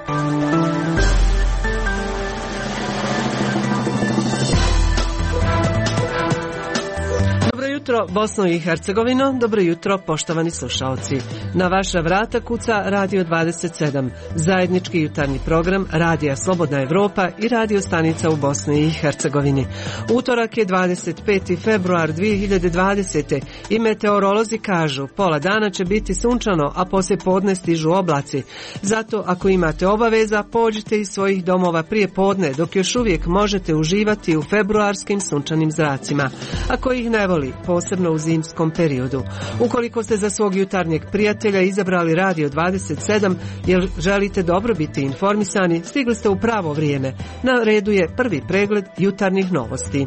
Dobro jutro Bosno i Hercegovino, dobro jutro poštovani slušaoci. Na vaša vrata kuca Radio 27, zajednički jutarnji program Radija Slobodna Evropa i radio stanica u Bosni i Hercegovini. Utorak je 25. februar 2020. i meteorolozi kažu pola dana će biti sunčano, a poslije podne stižu oblaci. Zato ako imate obaveza, pođite iz svojih domova prije podne, dok još uvijek možete uživati u februarskim sunčanim zracima. Ako ih ne voli, posebno u zimskom periodu. Ukoliko ste za svog jutarnjeg prijatelja izabrali Radio 27 jer želite dobro biti informisani, stigli ste u pravo vrijeme. Na redu je prvi pregled jutarnjih novosti.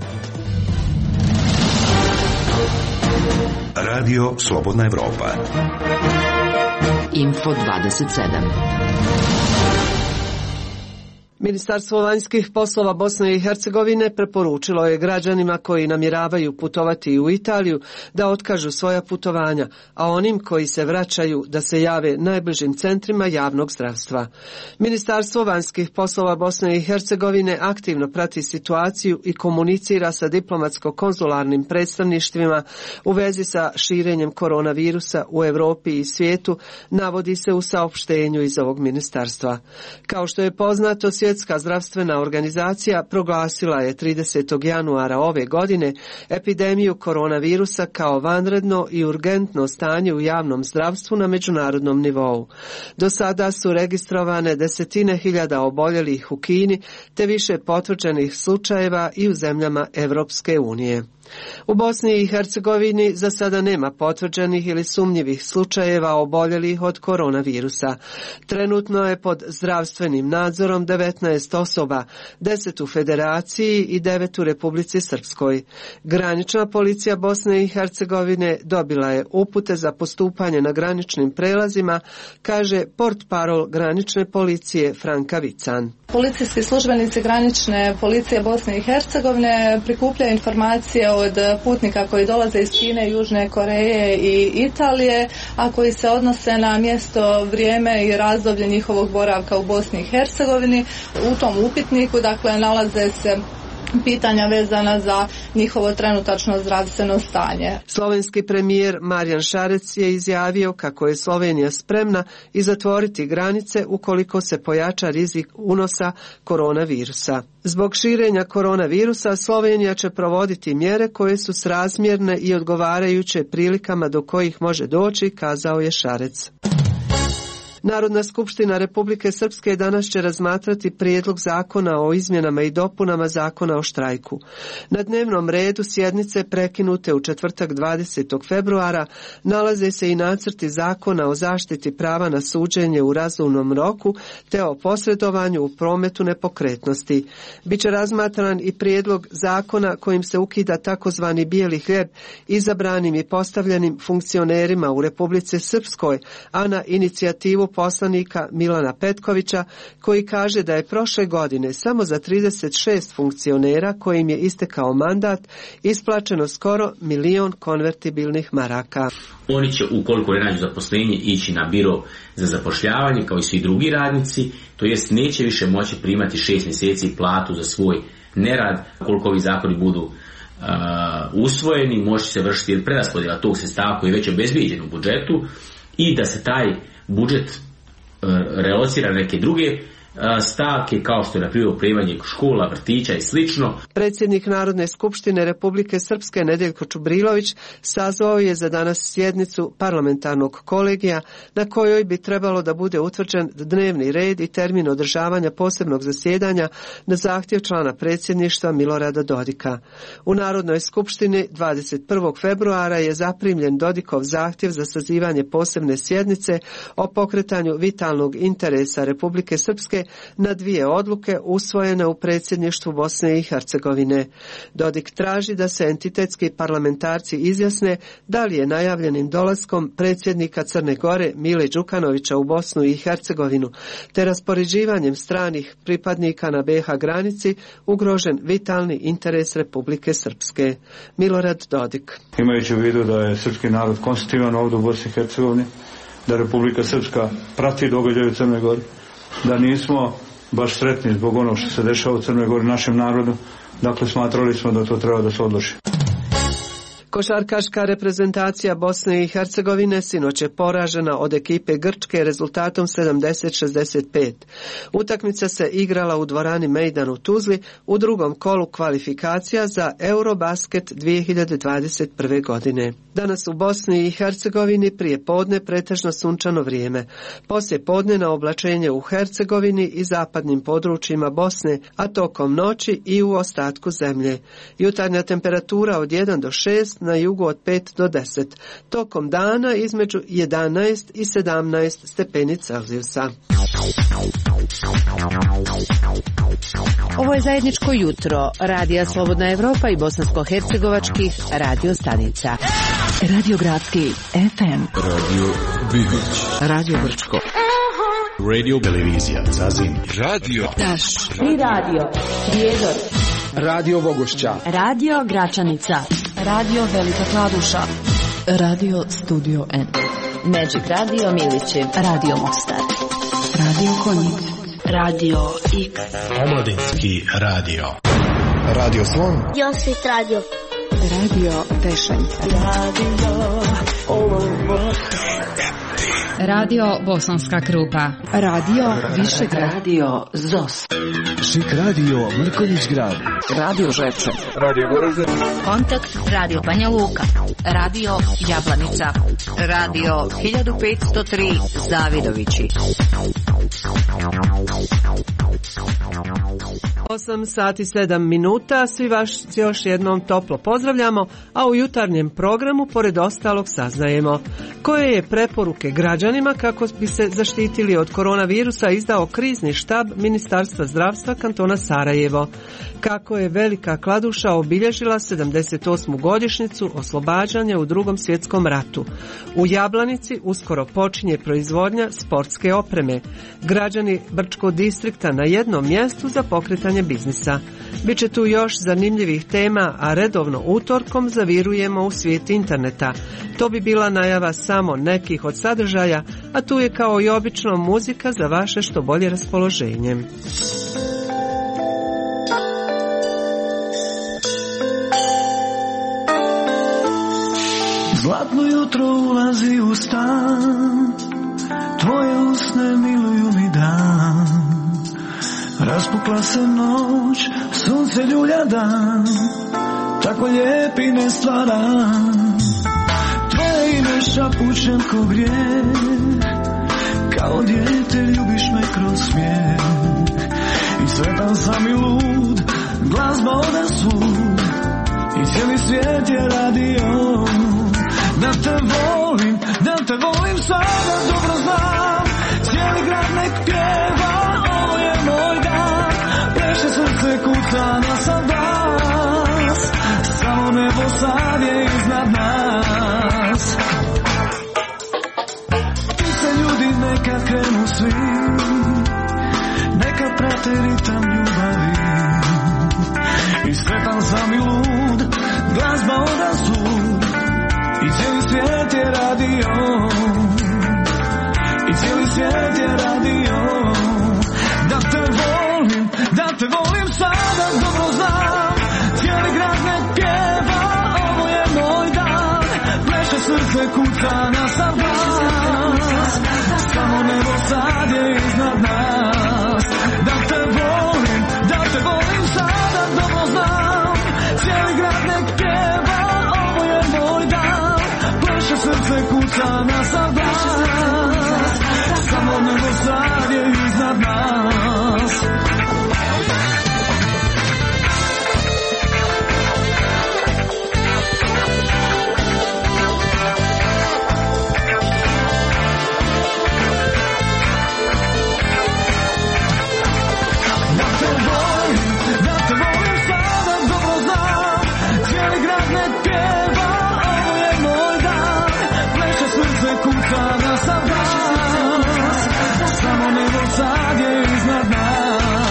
Radio Slobodna Evropa. Info 27. Ministarstvo vanjskih poslova Bosne i Hercegovine preporučilo je građanima koji namjeravaju putovati u Italiju da otkažu svoja putovanja, a onim koji se vraćaju da se jave najbližim centrima javnog zdravstva. Ministarstvo vanjskih poslova Bosne i Hercegovine aktivno prati situaciju i komunicira sa diplomatsko-konzularnim predstavništvima u vezi sa širenjem koronavirusa u Europi i svijetu, navodi se u saopštenju iz ovog ministarstva. Kao što je poznato, Svjetska zdravstvena organizacija proglasila je 30. januara ove godine epidemiju koronavirusa kao vanredno i urgentno stanje u javnom zdravstvu na međunarodnom nivou. Do sada su registrovane desetine hiljada oboljelih u Kini, te više potvrđenih slučajeva i u zemljama Europske unije. U Bosni i Hercegovini za sada nema potvrđenih ili sumnjivih slučajeva oboljelih od koronavirusa. Trenutno je pod zdravstvenim nadzorom 19 osoba, 10 u Federaciji i 9 u Republici Srpskoj. Granična policija Bosne i Hercegovine dobila je upute za postupanje na graničnim prelazima, kaže portparol granične policije Franka Vican. Policijski službenici granične policije Bosne i Hercegovine prikupljaju informacije od putnika koji dolaze iz Kine, Južne Koreje i Italije, a koji se odnose na mjesto, vrijeme i razdoblje njihovog boravka u Bosni i Hercegovini. U tom upitniku nalaze se pitanja vezana za njihovo trenutačno zdravstveno stanje. Slovenski premijer Marjan Šarec je izjavio kako je Slovenija spremna i zatvoriti granice ukoliko se pojača rizik unosa koronavirusa. Zbog širenja koronavirusa Slovenija će provoditi mjere koje su srazmjerne i odgovarajuće prilikama do kojih može doći, kazao je Šarec. Narodna skupština Republike Srpske danas će razmatrati prijedlog zakona o izmjenama i dopunama zakona o štrajku. Na dnevnom redu sjednice prekinute u četvrtak 20. februara nalaze se i nacrti zakona o zaštiti prava na suđenje u razumnom roku te o posredovanju u prometu nepokretnosti. Biće razmatran i prijedlog zakona kojim se ukida takozvani bijeli hljeb izabranim i postavljenim funkcionerima u Republici Srpskoj, a na inicijativu poslanika Milana Petkovića, koji kaže da je prošle godine samo za 36 funkcionera kojim je istekao mandat isplaćeno skoro 1 milion konvertibilnih maraka. Oni će, ukoliko ne nađu zaposlenje, ići na biro za zapošljavanje kao i svi drugi radnici, to jest neće više moći primati 6 mjeseci platu za svoj nerad. Ukoliko ovi zakoni budu usvojeni, može se vršiti preraspodjela tog sredstava koji je već obezbijeđen u budžetu i da se taj budžet relocira neke druge stavke kao što je na primjer opremanje škola, vrtića i slično. Predsjednik Narodne skupštine Republike Srpske Nedeljko Čubrilović sazvao je za danas sjednicu parlamentarnog kolegija na kojoj bi trebalo da bude utvrđen dnevni red i termin održavanja posebnog zasjedanja na zahtjev člana predsjedništva Milorada Dodika. U Narodnoj skupštini 21. februara je zaprimljen Dodikov zahtjev za sazivanje posebne sjednice o pokretanju vitalnog interesa Republike Srpske na 2 odluke usvojene u predsjedništvu Bosne i Hercegovine. Dodik traži da se entitetski parlamentarci izjasne da li je najavljenim dolaskom predsjednika Crne Gore Mile Đukanovića u Bosnu i Hercegovinu te raspoređivanjem stranih pripadnika na BiH granici ugrožen vitalni interes Republike Srpske. Milorad Dodik. Imajući u vidu da je srpski narod konstitutivan ovdje u Bosni i Hercegovini, da Republika Srpska prati događaje u Crnoj Gori, da nismo baš sretni zbog onog što se dešava u Crnoj Gori našem narodu. Dakle, smatrali smo da to treba da se odloži. Košarkaška reprezentacija Bosne i Hercegovine sinoć je poražena od ekipe Grčke rezultatom 70-65. Utakmica se igrala u dvorani Mejdan u Tuzli u drugom kolu kvalifikacija za Eurobasket 2021. godine. Danas u Bosni i Hercegovini prije podne pretežno sunčano vrijeme. Poslije podnevno oblačenje u Hercegovini i zapadnim područjima Bosne, a tokom noći i u ostatku zemlje. Jutarnja temperatura od 1 do 6, na jugu od 5 do 10. Tokom dana između 11 i 17 stepeni Celzijusa. Ovo je zajedničko jutro Radija Slobodna Evropa i bosansko-hercegovačkih radio stanica. Radio Gradski FM, Radio Bihoć, Radio Brčko, Radio Televizija Zazin, Radio Taš i Radio Prijedor, Radio Vogošća, Radio Gračanica, Radio Velika Kladuša, Radio Studio N, Magic Radio Milići, Radio Mostar, Radio Konjic, Radio X, Omladinski radio, Radio Slon, Josvit radio, Radio Tešanjca, Radio Bosanska Krupa, Radio Višegrad, Radio Zos, Šik Radio Mrkonjić Grad, Radio Žepče, Radio Goražde, Kontakt Radio Banja Luka, Radio Jablanica, Radio 1503 Zavidovići. 8 sati 7 minuta, svi vas još jednom toplo pozdravljamo, a u jutarnjem programu pored ostalog saznajemo koje je preporuke građanima kako bi se zaštitili od koronavirusa izdao krizni štab Ministarstva zdravstva kantona Sarajevo, kako je Velika Kladuša obilježila 78. godišnjicu oslobađanja u Drugom svjetskom ratu. U Jablanici uskoro počinje proizvodnja sportske opreme. Građani Brčkog distrikta na jednom mjestu za pokretanje biznisa. Biće tu još zanimljivih tema, a redovno utorkom zavirujemo u svijet interneta. To bi bila najava samo nekih od sadržaja, a tu je kao i obično muzika za vaše što bolje raspoloženje. Zlatno jutro ulazi u stan, tvoje usne miluju mi dan. Raspukla se noć, sunce ljulja dan, tako lijepi ne stvaram. Tvoje ime šapućem ko grijeh, kao dijete ljubiš me kroz smijeh. I sretan sam i lud, glazba ode svud, i cijeli svijet je radio. Da te volim sada, dobro znam, cijeli grad nek pjeva, ovo je moj dan, pleše srce, kuca na sav glas, samo nebo sad je iznad nas. Tu se ljudi neka krenu svi, neka prate ritam ljubavi, i sretan sam i lud, glazba odazvuk, i cijeli svijet je radio, i cijeli svijet je radio. Da te volim sada, dobro znam, cijeli grad nek pjeva, ovo je moj dan, pleše srce, kuca na sav glas, samo nebo sad je iznad nas. Da te volim sada, dobro znam, cijeli grad nek pjeva, ovo je moj dan, pleše srce, kuca na sav glas, samo nebo sad je iznad nas. Kuca na sav glas, samo nebo sad je iznad nas.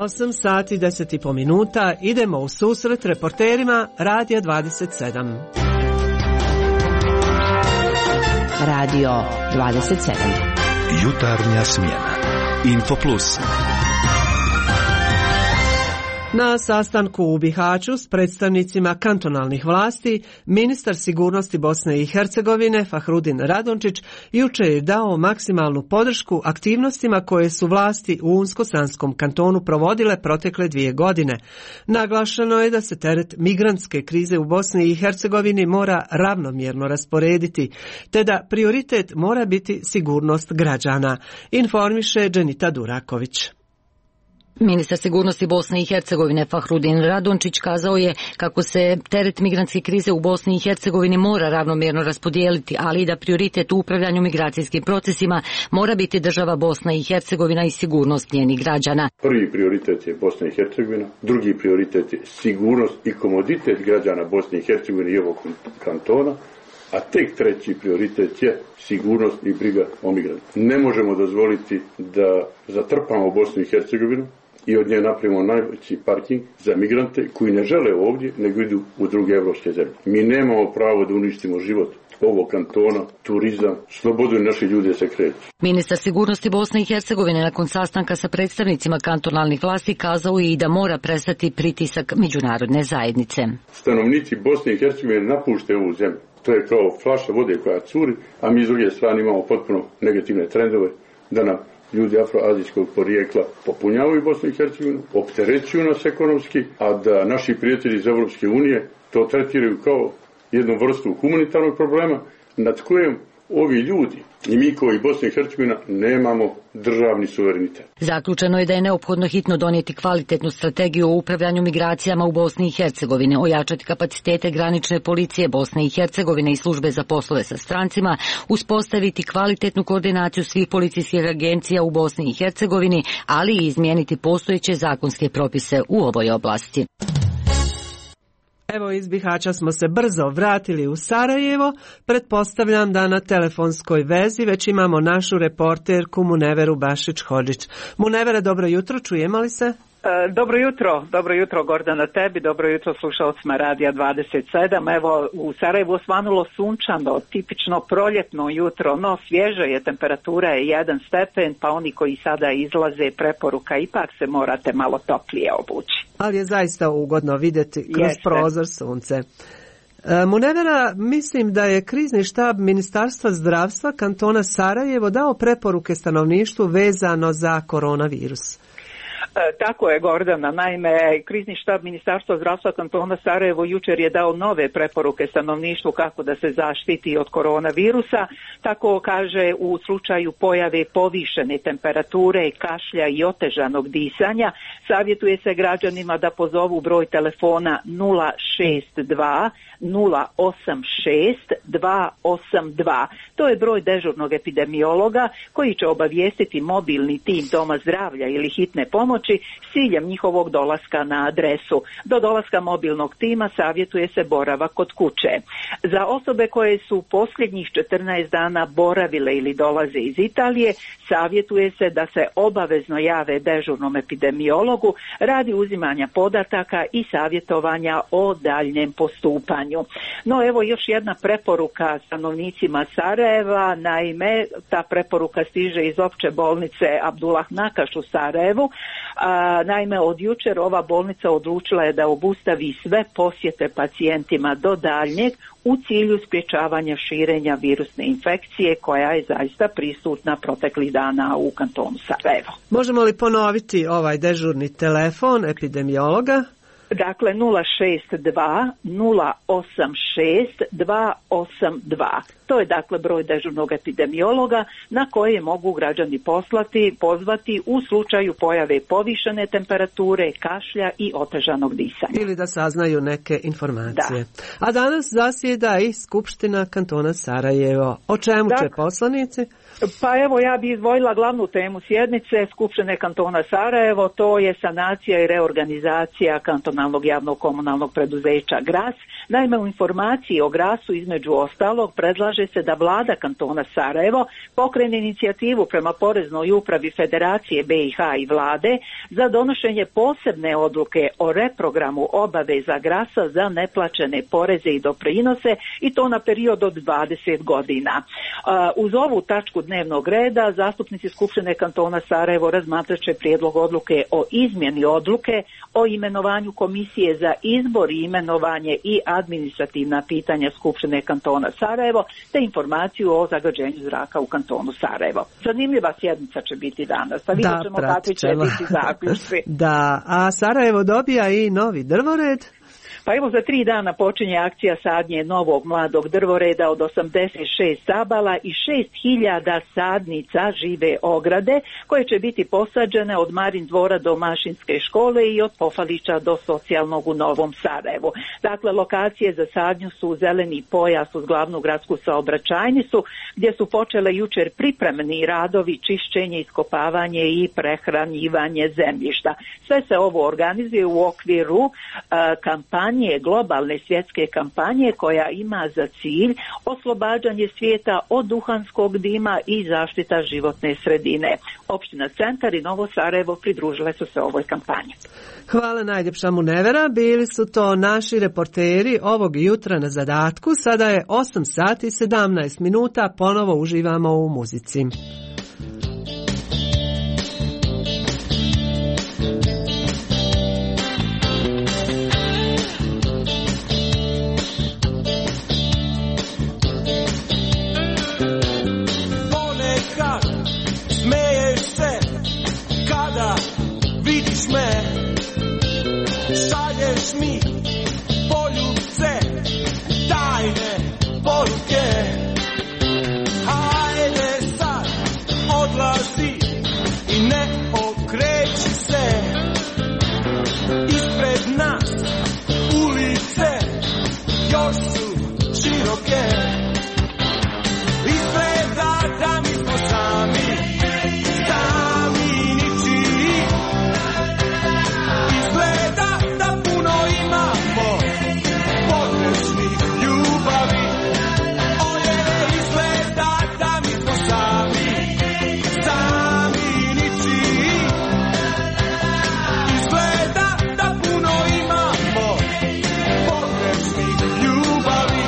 8 sati 10,5 minuta idemo u susret reporterima Radija 27. Radio 27. Jutarnja smjena. Infoplus. Na sastanku u Bihaću s predstavnicima kantonalnih vlasti, ministar sigurnosti Bosne i Hercegovine Fahrudin Radončić jučer je dao maksimalnu podršku aktivnostima koje su vlasti u Unsko-Sanskom kantonu provodile protekle 2 godine. Naglašeno je da se teret migrantske krize u Bosni i Hercegovini mora ravnomjerno rasporediti, te da prioritet mora biti sigurnost građana, informiše Dženita Duraković. Ministar sigurnosti Bosne i Hercegovine Fahrudin Radončić kazao je kako se teret migrantske krize u Bosni i Hercegovini mora ravnomjerno raspodijeliti, ali i da prioritet u upravljanju migracijskim procesima mora biti država Bosna i Hercegovina i sigurnost njenih građana. Prvi prioritet je Bosna i Hercegovina, drugi prioritet je sigurnost i komoditet građana Bosne i Hercegovine i ovog kantona, a tek treći prioritet je sigurnost i briga o migrantima. Ne možemo dozvoliti da zatrpamo Bosnu i Hercegovinu i od nje napravimo najveći parking za migrante koji ne žele ovdje, nego idu u druge evropske zemlje. Mi nemamo pravo da uništimo život ovog kantona, turizam, slobodu i naši ljudi se kreću. Ministar sigurnosti Bosne i Hercegovine nakon sastanka sa predstavnicima kantonalnih vlasti kazao je i da mora prestati pritisak međunarodne zajednice. Stanovnici Bosne i Hercegovine napuštaju ovu zemlju. To je kao flaša vode koja curi, a mi s druge strane imamo potpuno negativne trendove da nam ljudi afroazijskog porijekla popunjavaju Bosnu i Hercegovinu, opterećuju nas ekonomski, a da naši prijatelji iz Evropske unije to tretiraju kao jednu vrstu humanitarnog problema nad kojim ovi ljudi i mi koji Bosna i Hercegovina nemamo državni suverenitet. Zaključeno je da je neophodno hitno donijeti kvalitetnu strategiju o upravljanju migracijama u Bosni i Hercegovini, ojačati kapacitete granične policije Bosne i Hercegovine i službe za poslove sa strancima, uspostaviti kvalitetnu koordinaciju svih policijskih agencija u Bosni i Hercegovini, ali i izmijeniti postojeće zakonske propise u ovoj oblasti. Evo, iz Bihaća smo se brzo vratili u Sarajevo. Pretpostavljam da na telefonskoj vezi već imamo našu reporterku Muneveru Bašić-Hodžić. Munevera, dobro jutro, čujemo li se? Dobro jutro Gordana tebi, dobro jutro slušalcima Radija 27. Evo, u Sarajevu osvanulo sunčano, tipično proljetno jutro, no svježe je, temperatura je 1 stepen, pa oni koji sada izlaze, preporuka ipak se morate malo toplije obući. Ali je zaista ugodno vidjeti kroz prozor sunce. Munevera, mislim da je krizni štab Ministarstva zdravstva kantona Sarajevo dao preporuke stanovništvu vezano za koronavirus. Tako je, Gordana. Naime, krizni štab Ministarstva zdravstva kantona Sarajevo jučer je dao nove preporuke stanovništvu kako da se zaštiti od koronavirusa. Tako kaže, u slučaju pojave povišene temperature, kašlja i otežanog disanja, savjetuje se građanima da pozovu broj telefona 062 086 282. To je broj dežurnog epidemiologa koji će obavijestiti mobilni tim doma zdravlja ili hitne pomoći s ciljem njihovog dolaska na adresu. Do dolaska mobilnog tima savjetuje se boravak kod kuće. Za osobe koje su posljednjih 14 dana boravile ili dolaze iz Italije, savjetuje se da se obavezno jave dežurnom epidemiologu radi uzimanja podataka i savjetovanja o daljnjem postupanju. No evo još jedna preporuka stanovnicima Sarajeva, naime ta preporuka stiže iz opće bolnice Abdullah Nakaš u Sarajevu. Naime, od jučer ova bolnica odlučila je da obustavi sve posjete pacijentima do daljnjeg u cilju sprječavanja širenja virusne infekcije koja je zaista prisutna proteklih dana u kantonu Sarajevo. Možemo li ponoviti ovaj dežurni telefon epidemiologa? Dakle, 062 086 282. To je dakle broj dežurnog epidemiologa na koje mogu građani pozvati u slučaju pojave povišene temperature, kašlja i otežanog disanja. Ili da saznaju neke informacije. Da. A danas zasjeda i Skupština kantona Sarajevo. O čemu će poslanici? Pa evo, ja bi izdvojila glavnu temu sjednice Skupštine kantona Sarajevo, to je sanacija i reorganizacija kantonalnog javnog komunalnog preduzeća GRAS. Naime, u informaciji o GRAS-u između ostalog predlaže predlaže se da vlada kantona Sarajevo pokrene inicijativu prema Poreznoj upravi Federacije BiH i vlade za donošenje posebne odluke o reprogramu obaveza grasa za neplaćene poreze i doprinose i to na period od 20 godina. Uz ovu tačku dnevnog reda zastupnici Skupštine kantona Sarajevo razmatrat će prijedlog odluke o izmjeni odluke o imenovanju komisije za izbor i imenovanje i administrativna pitanja Skupštine kantona Sarajevo te informaciju o zagađenju zraka u kantonu Sarajevo. Zanimljiva sjednica će biti danas, pa vidjet ćemo kakvi će biti zaključci. Da, a Sarajevo dobija i novi drvored. Pa evo za 3 dana počinje akcija sadnje novog mladog drvoreda od 86 stabala i 6000 sadnica žive ograde koje će biti posađene od Marin dvora do Mašinske škole i od Pofalića do Socijalnog u Novom Sarajevu. Dakle, lokacije za sadnju su zeleni pojas uz glavnu gradsku saobraćajnicu gdje su počele jučer pripremni radovi, čišćenje, iskopavanje i prehranjivanje zemljišta. Sve se ovo organizuje u okviru kampanje, globalne svjetske kampanje koja ima za cilj oslobađanje svijeta od duhanskog dima i zaštita životne sredine. Opština Centar i Novo Sarajevo pridružile su se ovoj kampanji. Hvala najljepša Munevera, bili su to naši reporteri ovog jutra na zadatku. Sada je 8 sati 17 minuta, ponovo uživamo u muzici. Šalješ mi poljubce, tajne poruke. Hajde sad, odlazi i ne okreći se. Ispred nas ulice još su široke. Izgleda da mi smo sami, sami ničiji. Izgleda da puno imamo pogrešnih ljubavi. Oje, izgleda da mi smo sami, sami ničiji. Izgleda da puno imamo pogrešnih ljubavi.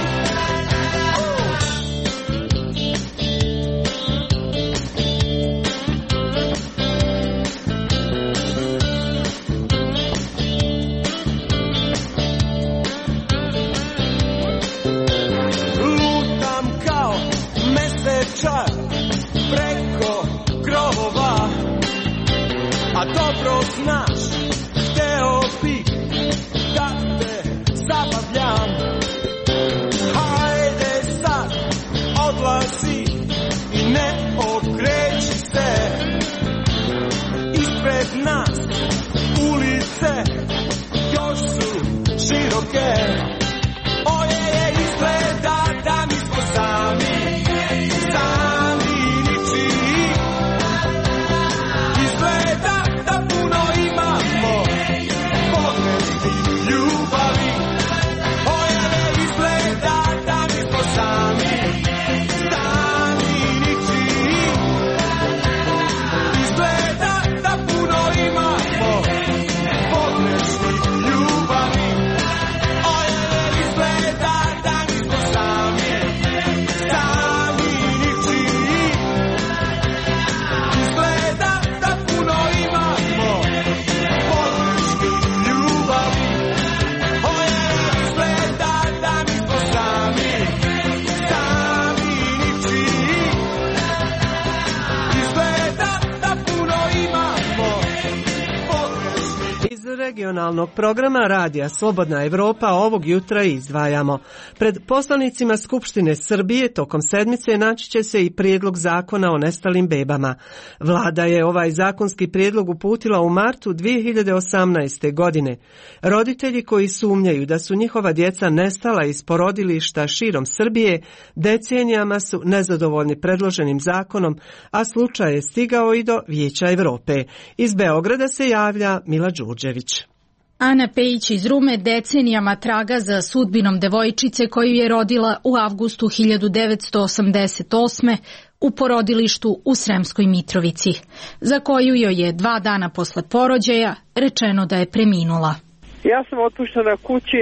Lutam kao mesečar preko krovova, a dobro znaš, hteo bih da te zabavljam. Hajde sad, odlazi i ne okreći se. Ispred nas ulice još su široke. Oje, izgleda da mi smo sami, sami ničiji. Izgleda da puno imamo pogrešnih ljubavi. Oje, izgleda da mi smo sami, sami ničiji. Izgleda da puno imamo pogrešnih ljubavi. Oje, izgleda da mi smo sami, sami ničiji. Izgleda da puno imamo pogrešnih ljubavi. Oje, izgleda da mi smo sami, sami ničiji. Izgleda da puno imamo pogrešnih. Iz regionalnog programa Radija Slobodna Evropa ovog jutra izdvajamo. Pred poslanicima Skupštine Srbije tokom sedmice naći će se i prijedlog zakona o nestalim bebama. Vlada je ovaj zakonski prijedlog uputila u martu 2018. godine. Roditelji koji sumnjaju da su njihova djeca nestala iz porodilišta širom Srbije decenijama su nezadovoljni predloženim zakonom, a slučaj je stigao i do Vijeća Evrope. Iz Beograda se javlja Mila Đurđević. Ana Pejić iz Rume decenijama traga za sudbinom devojčice koju je rodila u avgustu 1988. u porodilištu u Sremskoj Mitrovici, za koju joj je 2 dana posle porođaja rečeno da je preminula. Ja sam otpuštena kući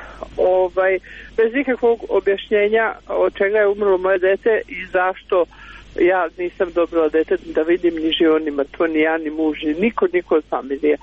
bez ikakvog objašnjenja od čega je umrlo moje dete i zašto ja nisam dobila dete da vidim ni živo, ni mrtvo, ni ja, ni muž, ni niko od familije.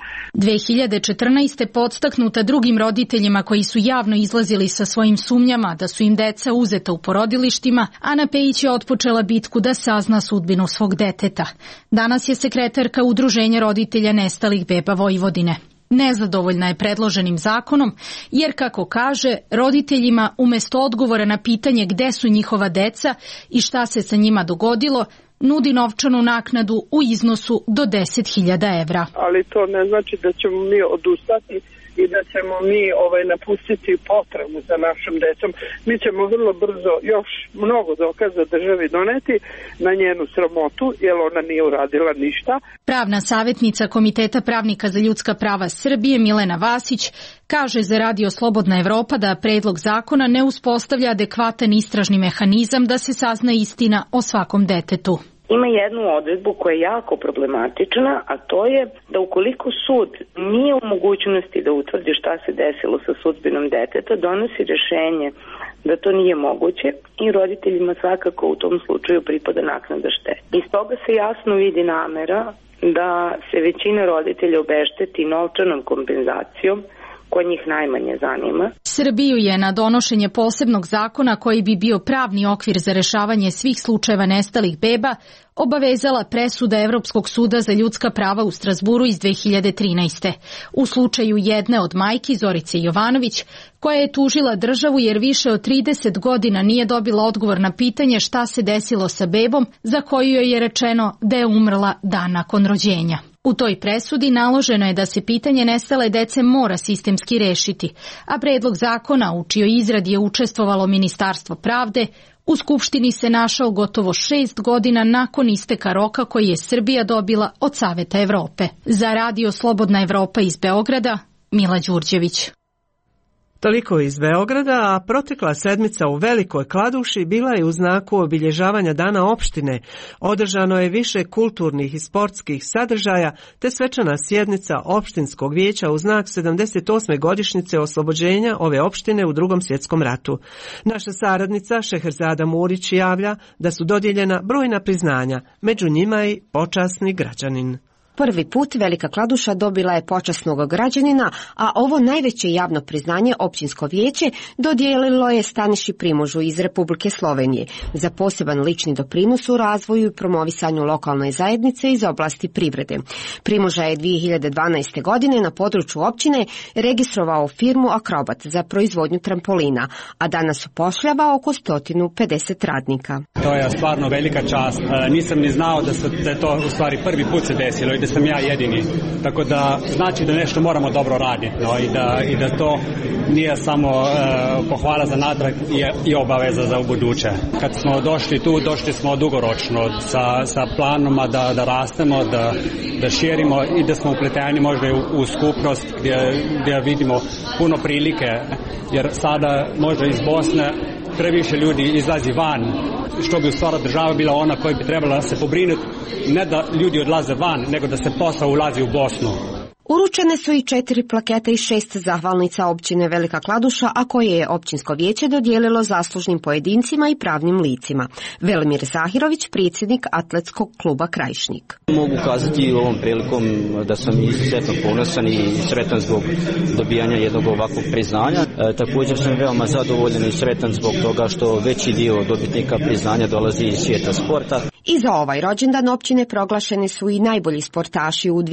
2014. podstaknuta drugim roditeljima koji su javno izlazili sa svojim sumnjama da su im deca uzeta u porodilištima, Ana Pejić je otpočela bitku da sazna sudbinu svog deteta. Danas je sekretarka Udruženja roditelja nestalih beba Vojvodine. Nezadovoljna je predloženim zakonom, jer, kako kaže, roditeljima umesto odgovora na pitanje gde su njihova deca i šta se sa njima dogodilo, nudi novčanu naknadu u iznosu do 10.000 evra. Ali to ne znači da ćemo mi odustati i da ćemo mi napustiti potragu za našom decom. Mi ćemo vrlo brzo još mnogo dokaza državi doneti na njenu sramotu, jer ona nije uradila ništa. Pravna savjetnica Komiteta pravnika za ljudska prava Srbije Milena Vasić kaže za Radio Slobodna Evropa da predlog zakona ne uspostavlja adekvatan istražni mehanizam da se sazna istina o svakom detetu. Ima jednu odredbu koja je jako problematična, a to je da ukoliko sud nije u mogućnosti da utvrdi šta se desilo sa sudbinom deteta, donosi rješenje da to nije moguće i roditeljima svakako u tom slučaju pripada naknada štete. Iz toga se jasno vidi namera da se većina roditelja obešteti novčanom kompenzacijom koja njih najmanje zanima. Srbiju je na donošenje posebnog zakona koji bi bio pravni okvir za rešavanje svih slučajeva nestalih beba obavezala presuda Evropskog suda za ljudska prava u Strazburu iz 2013. U slučaju jedne od majki, Zorice Jovanović, koja je tužila državu jer više od 30 godina nije dobila odgovor na pitanje šta se desilo sa bebom za koju joj je rečeno da je umrla dan nakon rođenja. U toj presudi naloženo je da se pitanje nestale dece mora sistemski rešiti, a predlog zakona u čijoj izradi je učestvovalo Ministarstvo pravde u Skupštini se našao gotovo 6 godina nakon isteka roka koji je Srbija dobila od Saveta Evrope. Za Radio Slobodna Evropa iz Beograda, Mila Đurđević. Toliko iz Beograda, a protekla sedmica u Velikoj Kladuši bila je u znaku obilježavanja Dana opštine. Održano je više kulturnih i sportskih sadržaja, te svečana sjednica opštinskog vijeća u znak 78. godišnjice oslobođenja ove opštine u Drugom svjetskom ratu. Naša saradnica Šeherzada Murić javlja da su dodijeljena brojna priznanja, među njima i počasni građanin. Prvi put Velika Kladuša dobila je počasnog građanina, a ovo najveće javno priznanje općinsko vijeće dodijelilo je Staniši Primožu iz Republike Slovenije za poseban lični doprinos u razvoju i promovisanju lokalne zajednice iz oblasti privrede. Primoža je 2012. godine na području općine registrovao firmu Akrobat za proizvodnju trampolina, a danas upošljava oko 150 radnika. To je stvarno velika čast. Nisam ni znao da je to u stvari prvi put se desilo i da sam ja jedini. Tako da znači da nešto moramo dobro raditi, no? I da to nije samo pohvala za natrag i obaveza za ubuduće. Kad smo došli tu, došli smo dugoročno sa planoma da rastemo, da širimo i da smo upleteni možda u skupnost gdje vidimo puno prilike, jer sada možda iz Bosne previše ljudi izlazi van, što bi u stvari država bila ona koja bi trebala se pobrinuti, ne da ljudi odlaze van, nego da se posao ulazi u Bosnu. Uručene su i 4 plakete i 6 zahvalnica općine Velika Kladuša, a koje je općinsko vijeće dodijelilo zaslužnim pojedincima i pravnim licima. Velimir Zahirović, predsjednik Atletskog kluba Krajišnik. Mogu kazati ovom prilikom da sam izuzetno ponosan i sretan zbog dobijanja jednog ovakvog priznanja. Također sam veoma zadovoljan i sretan zbog toga što veći dio dobitnika priznanja dolazi iz svijeta sporta. I za ovaj rođendan općine proglašeni su i najbolji sportaši u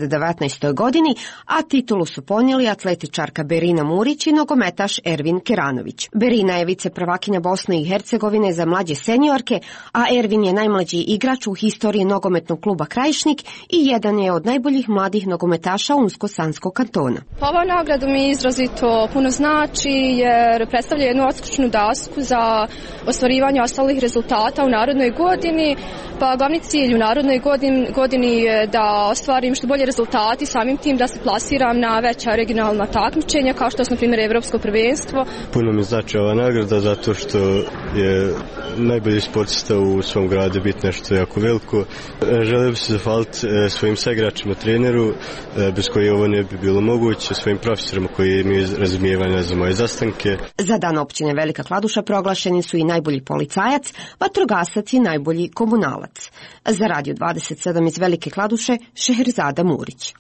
2019. godini, a titulu su ponijeli atletičarka Berina Murić i nogometaš Ervin Keranović. Berina je viceprvakinja Bosne i Hercegovine za mlađe seniorke, a Ervin je najmlađi igrač u historiji nogometnog kluba Krajišnik i jedan je od najboljih mladih nogometaša Unsko-Sanskog kantona. Ova nagrada mi izrazito puno znači jer predstavlja jednu odskočnu dasku za ostvarivanje ostalih rezultata u narednoj godini. Pa glavni cilj u narodnoj godini je da ostvarim što bolje rezultati, samim tim da se plasiram na veća regionalna takmičenja kao što je na primjer Evropsko prvenstvo. Puno mi znači ova nagrada zato što je najbolji sportista u svom gradu biti nešto jako veliko. Želio bih se zahvaliti svojim saigračima, treneru, bez koji ovo ne bi bilo moguće, svojim profesorima koji imaju razumijevanja za moje zastanke. Za dan općine Velika Kladuša proglašeni su i najbolji policajac, vatrogasac i najbolji komunalac. Za Radio 27 iz Velike Kladuše, Šeherzada Murić.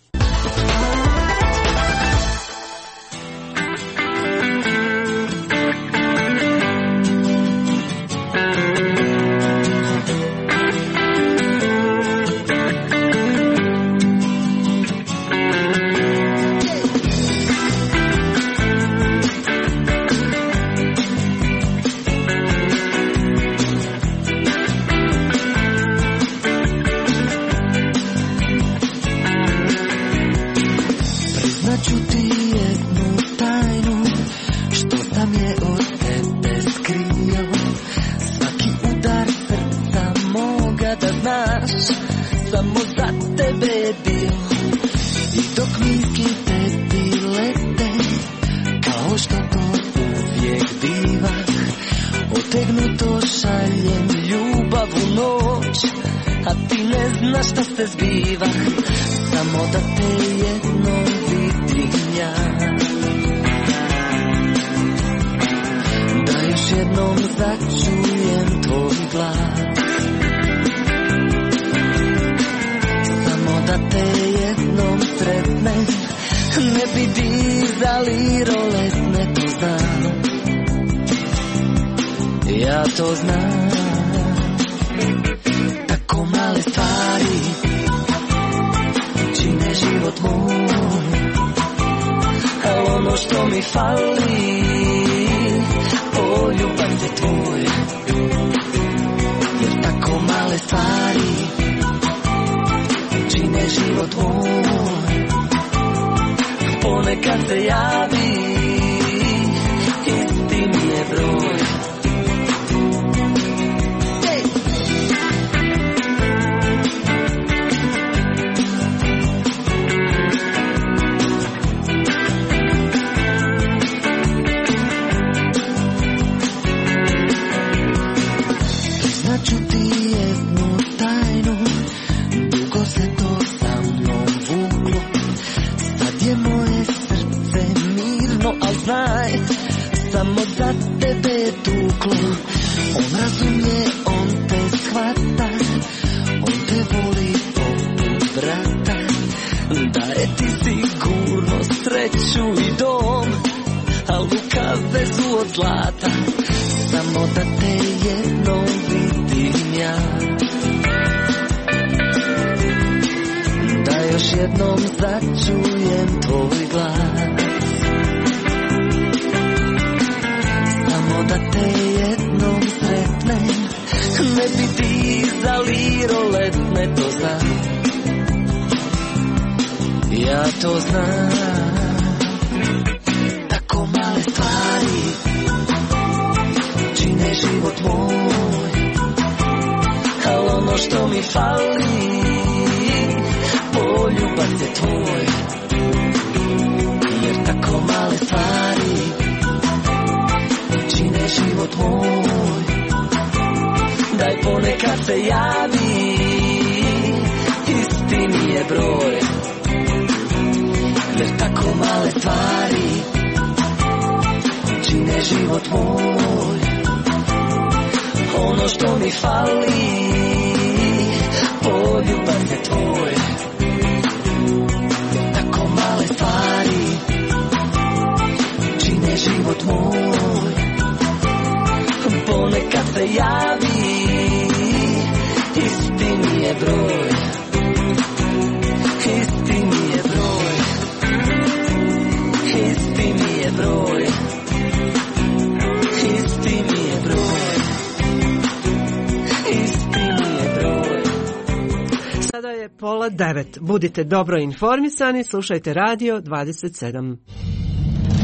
Pola 9. Budite dobro informisani, slušajte Radio 27.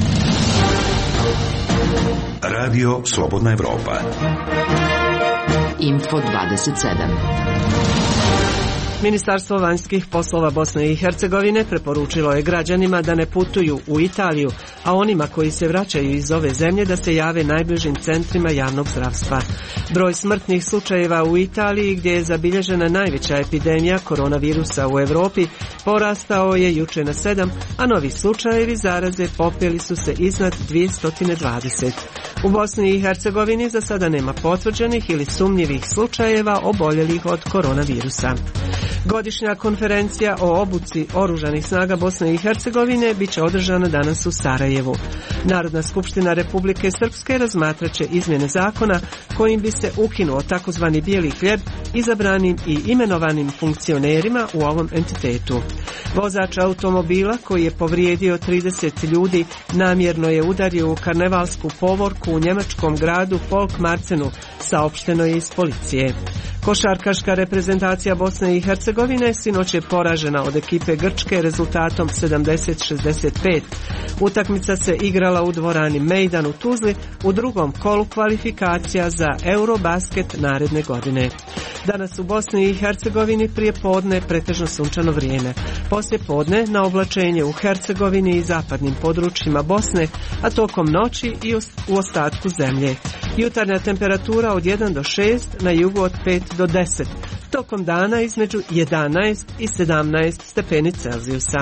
Radio Slobodna Evropa. Info 27. Ministarstvo vanjskih poslova Bosne i Hercegovine preporučilo je građanima da ne putuju u Italiju, a onima koji se vraćaju iz ove zemlje da se jave najbližim centrima javnog zdravstva. Broj smrtnih slučajeva u Italiji, gdje je zabilježena najveća epidemija koronavirusa u Europi, porastao je juče na 7, a novi slučajevi zaraze popeli su se iznad 220. U Bosni i Hercegovini za sada nema potvrđenih ili sumnjivih slučajeva oboljelih od koronavirusa. Godišnja konferencija o obuci oružanih snaga Bosne i Hercegovine bit će održana danas u Sarajevu. Narodna skupština Republike Srpske razmatraće izmjene zakona kojim bi se ukinuo takozvani bijeli hljeb izabranim i imenovanim funkcionerima u ovom entitetu. Vozač automobila koji je povrijedio 30 ljudi namjerno je udario u karnevalsku povorku u njemačkom gradu Folkmarcenu, saopšteno je iz policije. Košarkaška reprezentacija Bosne i Hercegovine sinoć je poražena od ekipe Grčke rezultatom 70-65. Utakmica se igrala u dvorani Mejdan u Tuzli u drugom kolu kvalifikacija za Eurobasket naredne godine. Danas u Bosni i Hercegovini prije podne pretežno sunčano vrijeme. Poslije podne na oblačenje u Hercegovini i zapadnim područjima Bosne, a tokom noći i u ostatku zemlje. Jutarnja temperatura od 1 do 6, na jugu od 5 do 10. Tokom dana između 11 i 17 stepeni Celzijusa.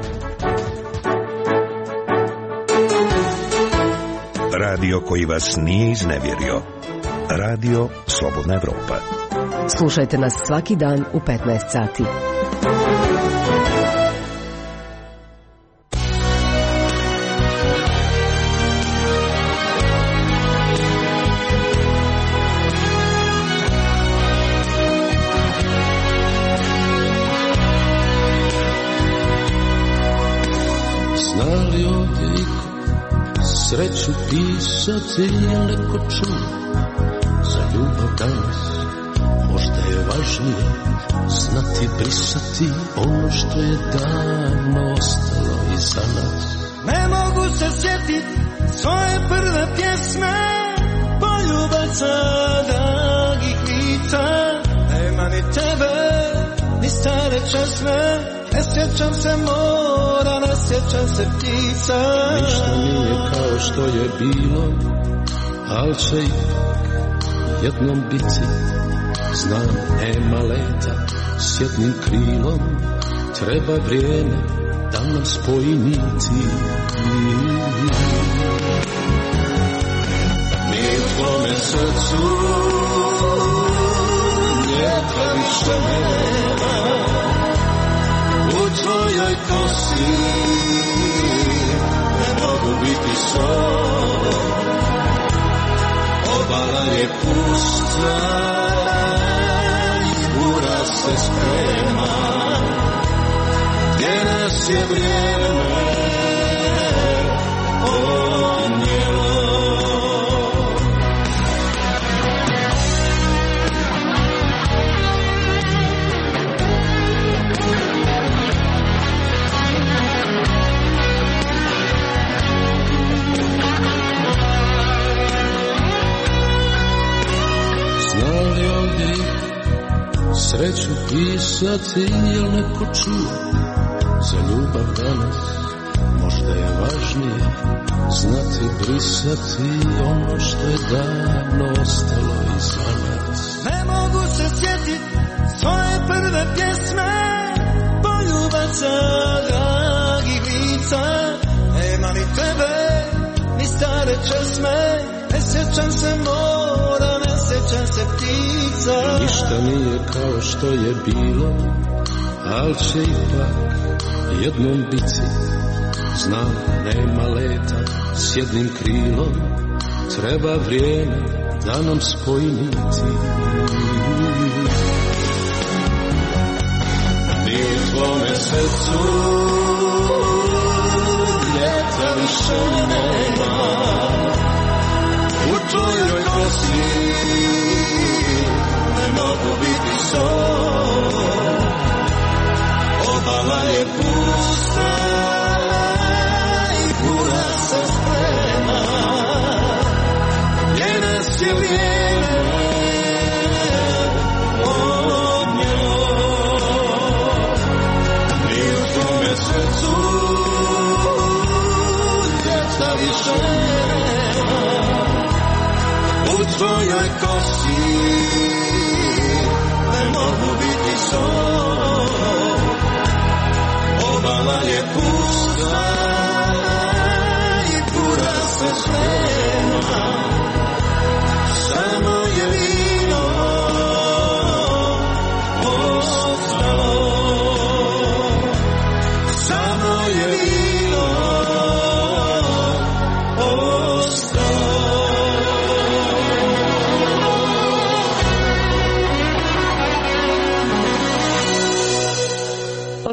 Radio koji vas nije iznevjerio. Radio Slobodna Evropa. Slušajte nas svaki dan u 15 sati. Znali ovdje sreću pisati, je neko čuo za ljubav danas? Možda je važnije znati brisati ono što je davno ostalo iza nas. Ne mogu se sjetit svoje prve pjesme, poljubaca dragih lica. Nema ni tebe, ni stare česme, ne sjećam se mora, ne sjećam se ptica. Ništa nije kao što je bilo, al će jednom biti. Znam, nema leta s jednim krilom, treba vrijeme da nam spoji niti. Mi u tvome srcu ljeta više nema, u tvojoj kosi ne mogu biti sol. Obala je pusta, bura se sprema, gdje nas je vrijeme odnijelo. Znali ovdje sreću pisati, jel neko čuo za ljubav danas? Možda je važnije znati brisati ono što je davno ostalo iza nas. Ne mogu se sjetit svoje prve pjesme, poljubaca dragih lica. Nema ni tebe, ni stare česme, ne sjećam se mora, ne sjećam se ptica. Ništa nije kao što je bilo, al će ipak jednom biti. Znam, nema leta s jednim krilom, treba vrijeme da nam spoji niti. Ni u tvome srcu ljeta više nema, u tvojoj kosi ne mogu biti sol. Obala je pusta i bura se sprema, gdje nas je vrijeme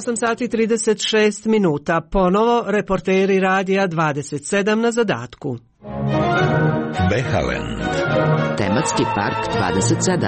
8 sati 36 minuta. Ponovo reporteri Radija 27 na zadatku. Behalen. Tematski park 27.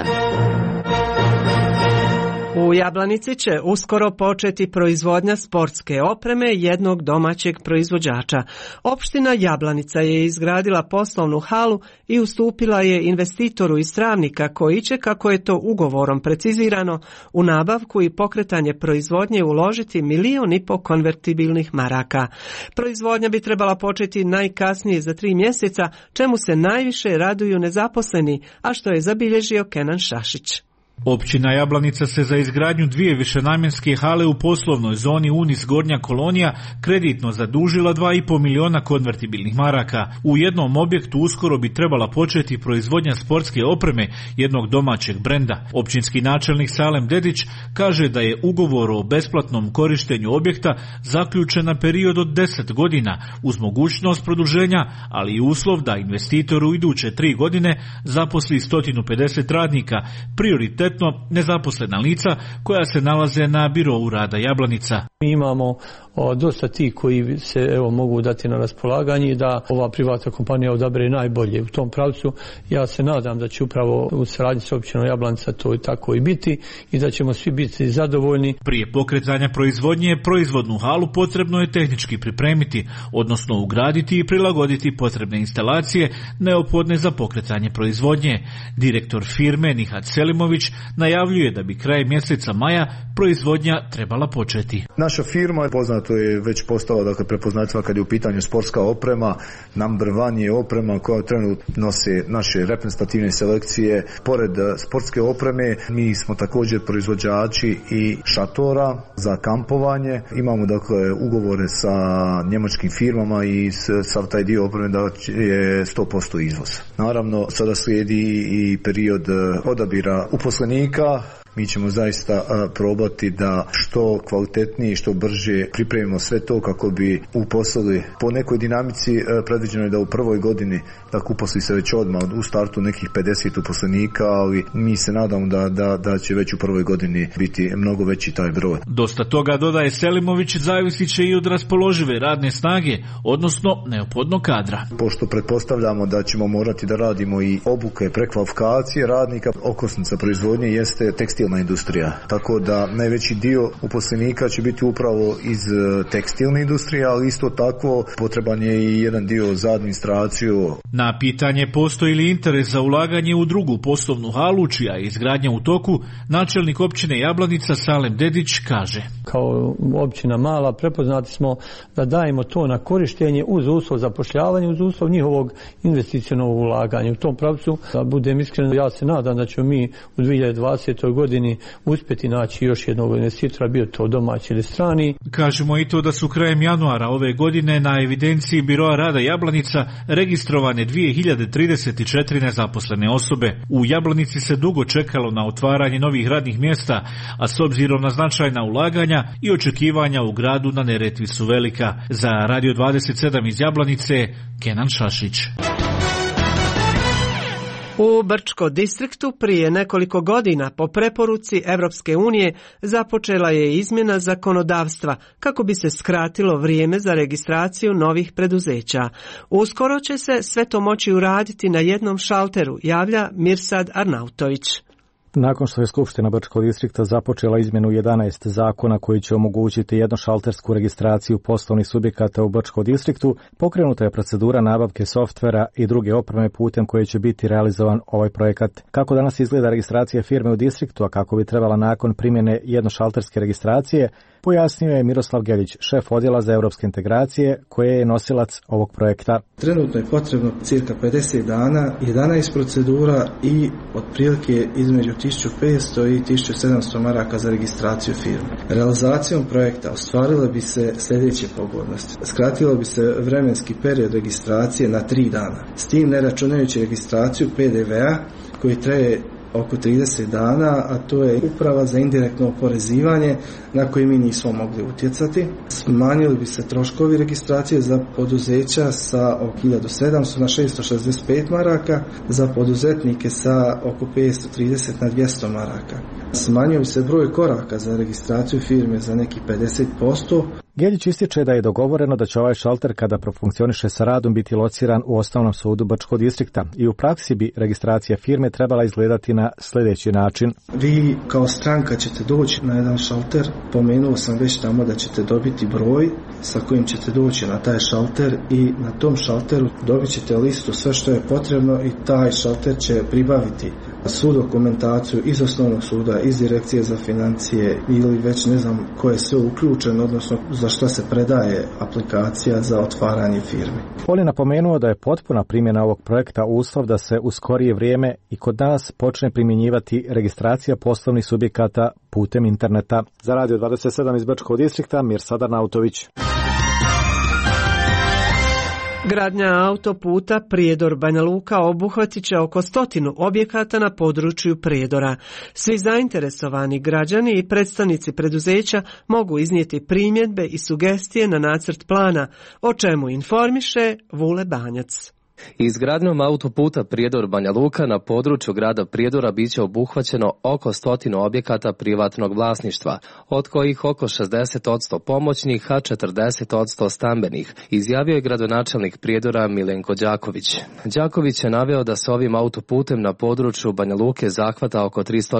U Jablanici će uskoro početi proizvodnja sportske opreme jednog domaćeg proizvođača. Opština Jablanica je izgradila poslovnu halu i ustupila je investitoru iz Travnika koji će, kako je to ugovorom precizirano, u nabavku i pokretanje proizvodnje uložiti 1,5 milijuna konvertibilnih maraka. Proizvodnja bi trebala početi najkasnije za 3 mjeseca, čemu se najviše raduju nezaposleni, a što je zabilježio Kenan Šašić. Općina Jablanica se za izgradnju 2 višenamjenske hale u poslovnoj zoni Unis Gornja Kolonija kreditno zadužila 2,5 milijuna konvertibilnih maraka. U jednom objektu uskoro bi trebala početi proizvodnja sportske opreme jednog domaćeg brenda. Općinski načelnik Salem Dedić kaže da je ugovor o besplatnom korištenju objekta zaključen na period od 10 godina uz mogućnost produženja, ali i uslov da investitor u iduće 3 godine zaposli 150 radnika, prioritetno nezaposlena lica koja se nalaze na birou rada Jablanica. Mi imamo dosta tih koji se mogu dati na raspolaganje i da ova privatna kompanija odabere najbolje u tom pravcu. Ja se nadam da će upravo u saradnji s općinom Jablanica to i tako i biti i da ćemo svi biti zadovoljni. Prije pokretanja proizvodnje, proizvodnu halu potrebno je tehnički pripremiti, odnosno ugraditi i prilagoditi potrebne instalacije neophodne za pokretanje proizvodnje. Direktor firme Nihat Selimović najavljuje da bi kraj mjeseca maja proizvodnja trebala početi. Naša firma, poznato je, već postala prepoznatljiva kad je u pitanju sportska oprema. Number one je oprema koja trenutno nose naše reprezentativne selekcije. Pored sportske opreme, mi smo također proizvođači i šatora za kampovanje. Imamo ugovore sa njemačkim firmama i sav taj dio opreme da je 100% izvoz. Naravno, sada slijedi i period odabira uposlenika. Mi ćemo zaista probati da što kvalitetnije i što brže pripremimo sve to kako bi uposlili po nekoj dinamici. Predviđeno je da u prvoj godini uposli se već odmah u startu nekih 50 uposlenika, ali mi se nadamo da će već u prvoj godini biti mnogo veći taj broj. Dosta toga, dodaje Selimović, zavisit će i od raspoložive radne snage, odnosno neophodnog kadra. Pošto pretpostavljamo da ćemo morati da radimo i obuke, prekvalifikacije radnika, okosnica proizvodnje jeste tekstilna industrija. Tako da najveći dio uposlenika će biti upravo iz tekstilne industrije, ali isto tako potreban je i jedan dio za administraciju. Na pitanje postoji li interes za ulaganje u drugu poslovnu halu, čija je izgradnja u toku, načelnik općine Jablanica Salem Dedić kaže: Kao općina mala prepoznati smo da dajemo to na korištenje uz uslov zapošljavanja, uz uslov njihovog investicionog ulaganja. U tom pravcu, da budem iskren, ja se nadam da ćemo mi u 2020. godini uspjeti naći još jednog investitora, bio to domaći ili strani. Kažemo i to da su krajem januara ove godine na evidenciji Biroa rada Jablanica registrovane 2034 nezaposlene osobe. U Jablanici se dugo čekalo na otvaranje novih radnih mjesta, a s obzirom na značajna ulaganja i očekivanja u gradu na Neretvi su velika. Za Radio 27 iz Jablanice, Kenan Šašić. U Brčko distriktu prije nekoliko godina po preporuci Europske unije započela je izmjena zakonodavstva kako bi se skratilo vrijeme za registraciju novih preduzeća. Uskoro će se sve to moći uraditi na jednom šalteru, javlja Mirsad Arnautović. Nakon što je Skupština Brčkog distrikta započela izmjenu 11 zakona koji će omogućiti jednošaltersku registraciju poslovnih subjekata u Brčkom distriktu, pokrenuta je procedura nabavke softvera i druge opreme putem koje će biti realizovan ovaj projekat. Kako danas izgleda registracija firme u distriktu, a kako bi trebala nakon primjene jednošalterske registracije, pojasnio je Miroslav Geljić, šef odjela za europske integracije, koje je nosilac ovog projekta. Trenutno je potrebno cirka 50 dana, 11 procedura i otprilike između 1500 i 1700 maraka za registraciju firme. Realizacijom projekta ostvarile bi se sljedeće pogodnosti. Skratilo bi se vremenski period registracije na 3 dana. S tim ne računajući registraciju PDV-a koji traje oko 30 dana, a to je uprava za indirektno oporezivanje na koje mi nismo mogli utjecati. Smanjili bi se troškovi registracije za poduzeća sa oko 1700 na 665 maraka, za poduzetnike sa oko 530 na 200 maraka. Smanjio se broj koraka za registraciju firme za neki 50%. Geljić ističe da je dogovoreno da će ovaj šalter kada profunkcioniše sa radom biti lociran u Osnovnom sudu Brčkog distrikta i u praksi bi registracija firme trebala izgledati na sljedeći način. Vi kao stranka ćete doći na jedan šalter, pomenuo sam već tamo da ćete dobiti broj sa kojim ćete doći na taj šalter i na tom šalteru dobit ćete listu sve što je potrebno i taj šalter će pribaviti svu dokumentaciju iz Osnovnog suda, iz Direkcije za financije ili već ne znam ko je sve uključen, odnosno za što se predaje aplikacija za otvaranje firme. On je napomenuo da je potpuna primjena ovog projekta uslov da se u skorije vrijeme i kod nas počne primjenjivati registracija poslovnih subjekata putem interneta. Za Radio 27 iz Brčkog distrikta, Mirsad Arnautović. Gradnja autoputa Prijedor-Banja Luka obuhvatit će oko 100 objekata na području Prijedora. Svi zainteresovani građani i predstavnici preduzeća mogu iznijeti primjedbe i sugestije na nacrt plana, o čemu informiše Vule Banjac. Izgradnjom autoputa Prijedor-Banja Luka na području grada Prijedora biće obuhvaćeno oko 100 objekata privatnog vlasništva, od kojih oko 60% pomoćnih, a 40% stambenih, izjavio je gradonačelnik Prijedora Milenko Đaković. Đaković je naveo da se ovim autoputem na području Banja Luke zahvata oko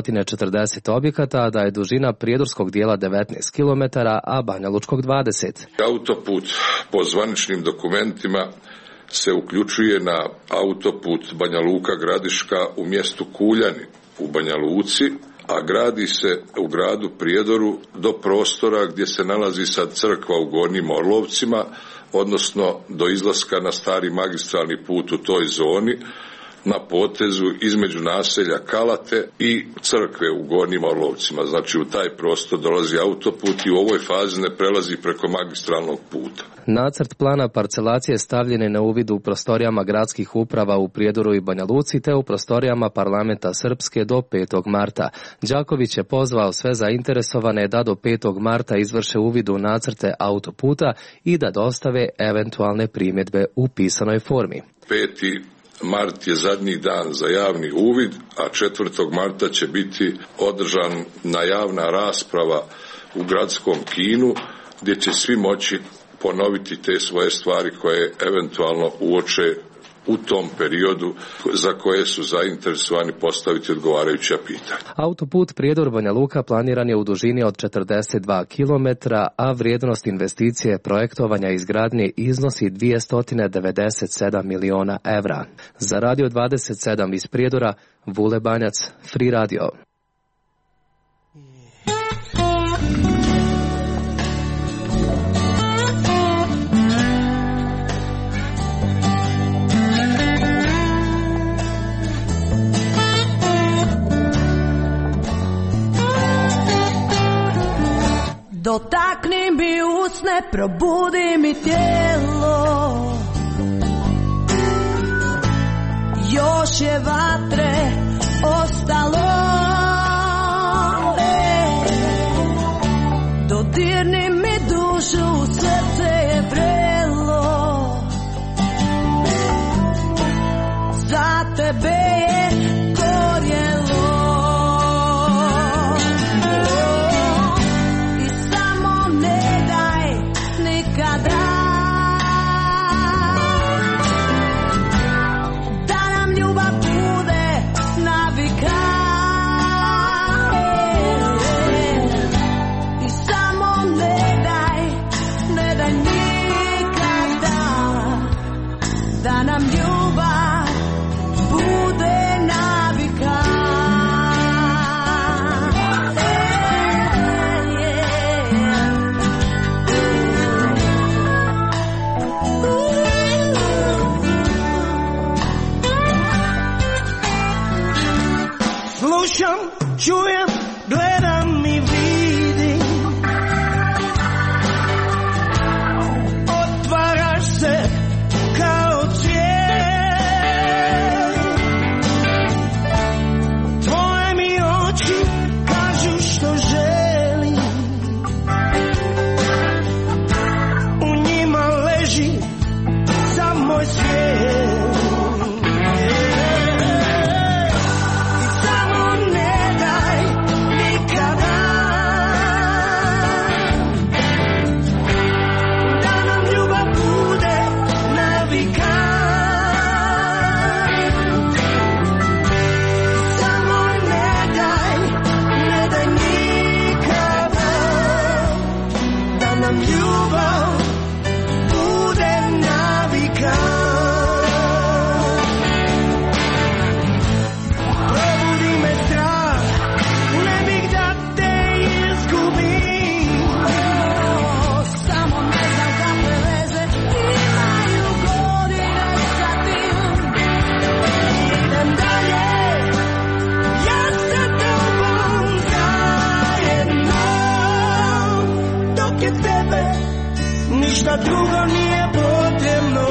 340 objekata, a da je dužina prijedorskog dijela 19 km, a Banja Lučkog 20. Autoput po zvaničnim dokumentima se uključuje na autoput Banja Luka Gradiška u mjestu Kuljani u Banja Luci, a gradi se u gradu Prijedoru do prostora gdje se nalazi sad crkva u Gornjim Orlovcima, odnosno do izlaska na stari magistralni put u toj zoni, na potezu između naselja Kalate i crkve u Gornjim Orlovcima. Znači u taj prostor dolazi autoput i u ovoj fazi ne prelazi preko magistralnog puta. Nacrt plana parcelacije stavljen je na uvid u prostorijama gradskih uprava u Prijedoru i Banja Luci te u prostorijama Parlamenta Srpske do 5. marta. Đaković je pozvao sve zainteresovane da do 5. marta izvrše uvid u nacrte autoputa i da dostave eventualne primjedbe u pisanoj formi. 5. mart je zadnji dan za javni uvid, a 4. marta će biti održana javna rasprava u gradskom kinu gdje će svi moći ponoviti te svoje stvari koje eventualno uoče u tom periodu za koje su zainteresovani postaviti odgovarajuća pitanja. Autoput Prijedor-Banja Luka planiran je u dužini od 42 km, a vrijednost investicije projektovanja i izgradnje iznosi 297 miliona evra. Za Radio 27 iz Prijedora, Vule Banjac, Free Radio. Dotakni mi usne, probudi mi tijelo. Još je vatre ostalo. Dodirni mi dušu, srce je vrelo. Za tebe je gorjelo. Čujem, gledam i vidim. Otvaraš se kao cvijet. Tvoje mi oči kažu što želim. U njima leži sam moj svijet. ništa drugo nije potrebno.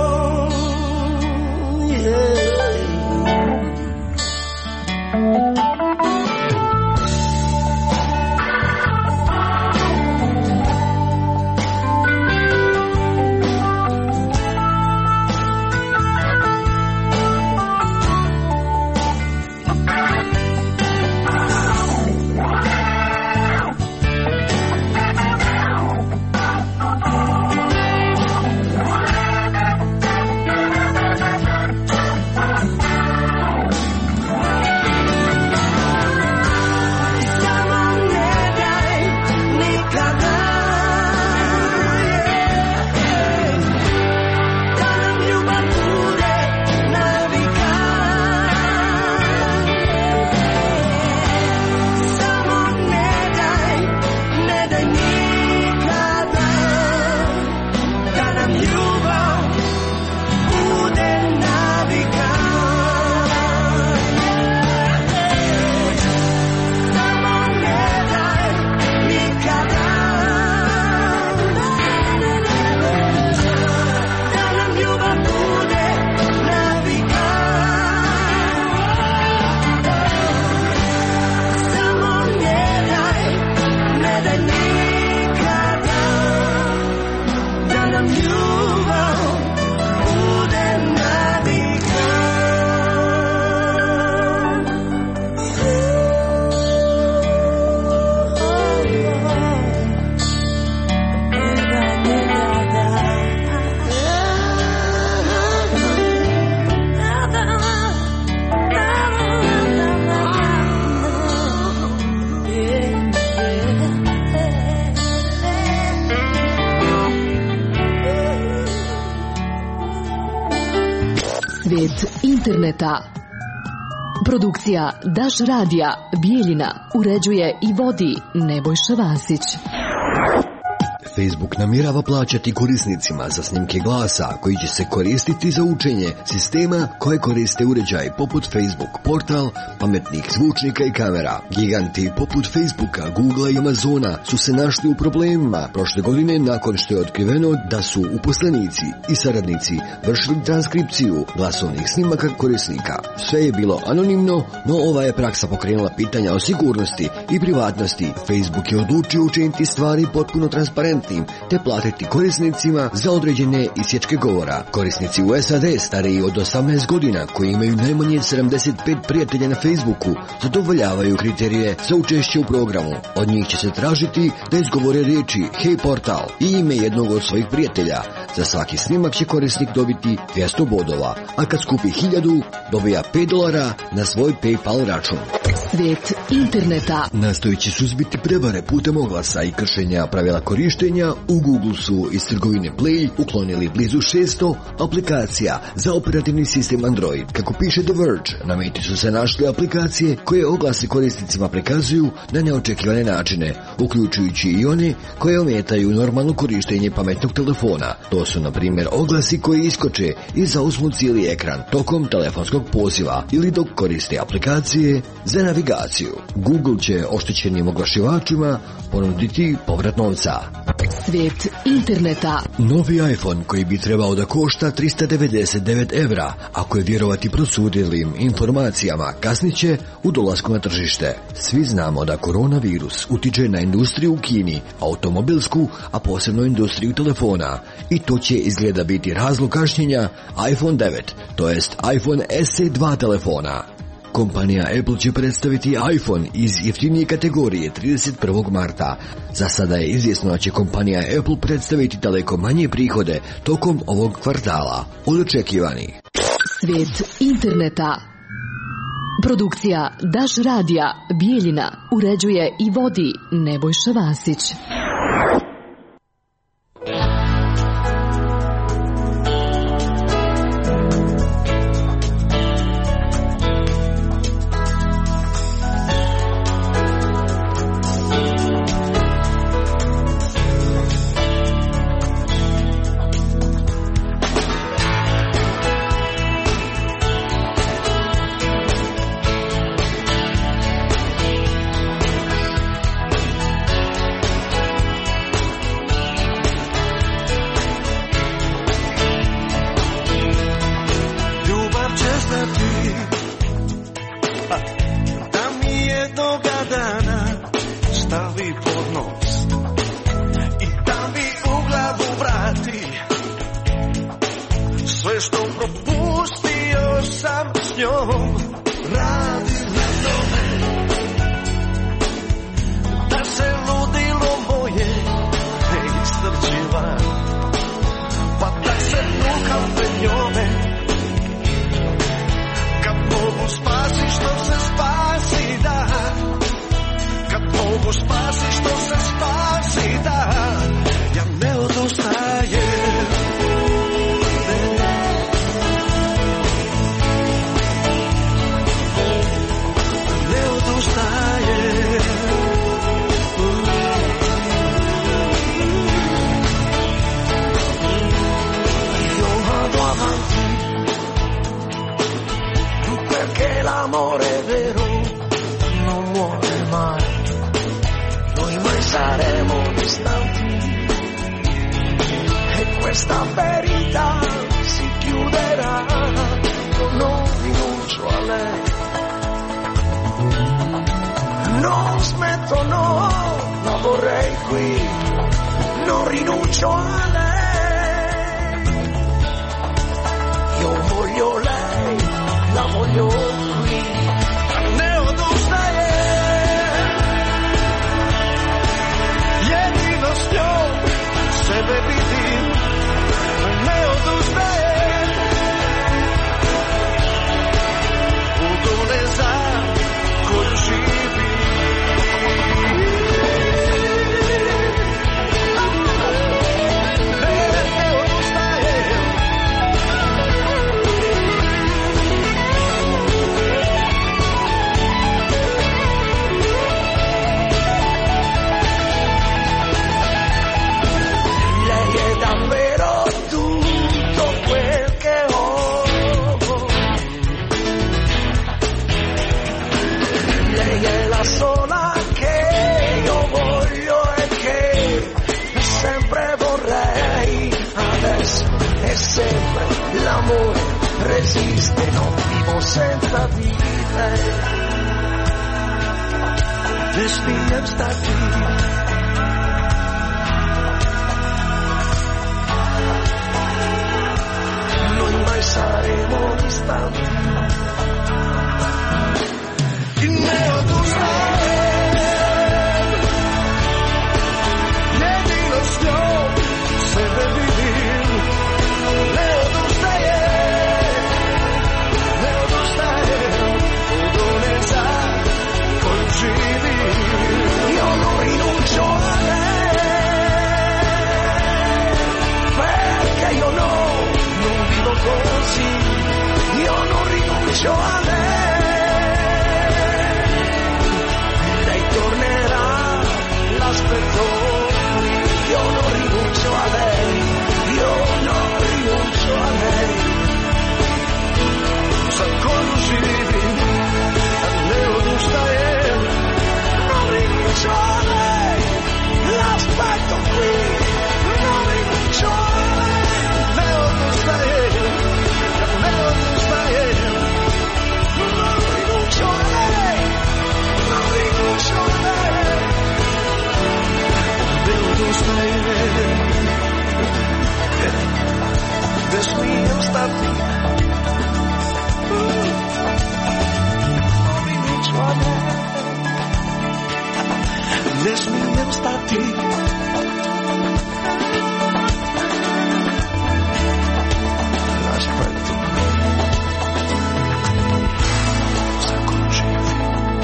Svijet interneta. Produkcija Daš radija Bijeljina uređuje i vodi Nebojša Vasić. Facebook namjerava plaćati korisnicima za snimke glasa koji će se koristiti za učenje sistema koje koriste uređaji poput Facebook portal, pametnih zvučnika i kamera. Giganti poput Facebooka, Googlea i Amazona su se našli u problemima prošle godine nakon što je otkriveno da su uposlenici i saradnici vršili transkripciju glasovnih snimaka korisnika. Sve je bilo anonimno, no ova je praksa pokrenula pitanja o sigurnosti i privatnosti. Facebook je odlučio učiniti stvari potpuno transparentnim te platiti korisnicima za određene isječke govora. Korisnici u SAD stariji od 18 godina koji imaju najmanje 75 prijatelja na Facebooku zadovoljavaju kriterije za učešće u programu. Od njih će se tražiti da izgovore riječi Hey portal i ime jednog od svojih prijatelja. Za svaki snimak će korisnik dobiti 200 bodova, a kad skupi 1000 dobija $5 na svoj PayPal račun. Svijet interneta. Nastojeći suzbiti prevare putem oglasa i kršenja pravila korištenja, u Google su iz trgovine Play uklonili blizu 600 aplikacija za operativni sistem Android. Kako piše The Verge, na meti su se našle aplikacije koje oglase korisnicima prikazuju na neočekivane načine, uključujući i one koje ometaju normalno korištenje pametnog telefona. To su na primjer oglasi koji iskoče i zauzmu cijeli ekran tokom telefonskog poziva ili dok koriste aplikacije za navigaciju. Google će oštećenim oglašivačima ponuditi povrat novca. Svijet interneta. Novi iPhone koji bi trebao da košta 399 evra, ako je vjerovati procurelim informacijama, kasnit će u dolasku na tržište. Svi znamo da koronavirus utiče na industriju u Kini, automobilsku, a posebno industriju telefona. I to će izgleda biti razlog kašnjenja iPhone 9, to jest iPhone SE 2 telefona. Kompanija Apple će predstaviti iPhone iz jeftinije kategorije 31. marta. Za sada je izvjesno da će kompanija Apple predstaviti daleko manje prihode tokom ovog kvartala od očekivanih. Svijet interneta. Produkcija Daš radija Bijeljina uređuje i vodi Nebojša Vasić. sve što propustio sam s njom, radi na tome da se ludilo moje ne istrčiva, pa da se nukam pred njome. Kad mogu spasi što se spasi da, kad mogu spasi što se spasi da, ja ne odustajem. Ne odustajem. Io vado avanti perché l'amore vero non muore mai. Noi mai saremo distanti e questa verità si chiuderà. Non rinuncio a lei, non smetto, no, la vorrei qui, non rinuncio a lei. Io voglio lei, la voglio qui, ne odustajem. Jedino s njom sebe vidim, ne odustajem. Budu ne znam koju živim. Sola che io voglio e che sempre vorrei, adesso e sempre l'amore resiste, non vivo senza di lei. Despijem stati, noi mai saremo distanti. Ne odustajem, jedino s njom sebe vidim. Ne odustajem, ne odustajem, budu ne znam koju živim. Io non rinuncio a lei, perché io no, non vivo così. Io non rinuncio a lei. Tornerà, l'aspetto, io non rinuncio a lei, io non rinuncio a lei. Sa koju živim, ne odustajem, non rinuncio a lei, l'aspetto qui, non rinuncio a lei, ne odustajem, ne odustajem, non rinuncio a lei, non rinuncio a lei, ne odustajem, ne smijem stati, non rinuncio a lei, ne smijem stati. L'aspetto, sa koju živim.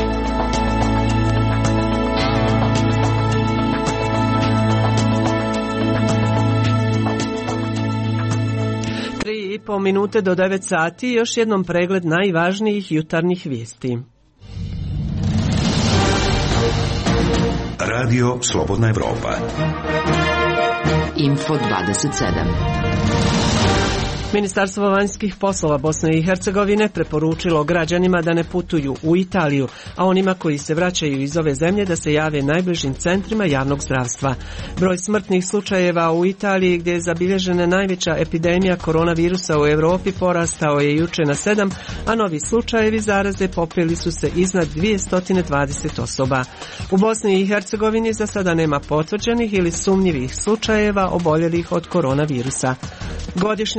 3,5 minute do 9 sati, još jednom pregled najvažnijih jutarnjih vijesti. Radio Slobodna Evropa. Info 27. Ministarstvo vanjskih poslova Bosne i Hercegovine preporučilo građanima da ne putuju u Italiju, a onima koji se vraćaju iz ove zemlje da se jave najbližim centrima javnog zdravstva. Broj smrtnih slučajeva u Italiji, gdje je zabilježena najveća epidemija koronavirusa u Europi, porastao je juče na 7, a novi slučajevi zaraze popeli su se iznad 220 osoba. U Bosni i Hercegovini za sada nema potvrđenih ili sumnjivih slučajeva oboljelih od koronavirusa. Godišnja konferencija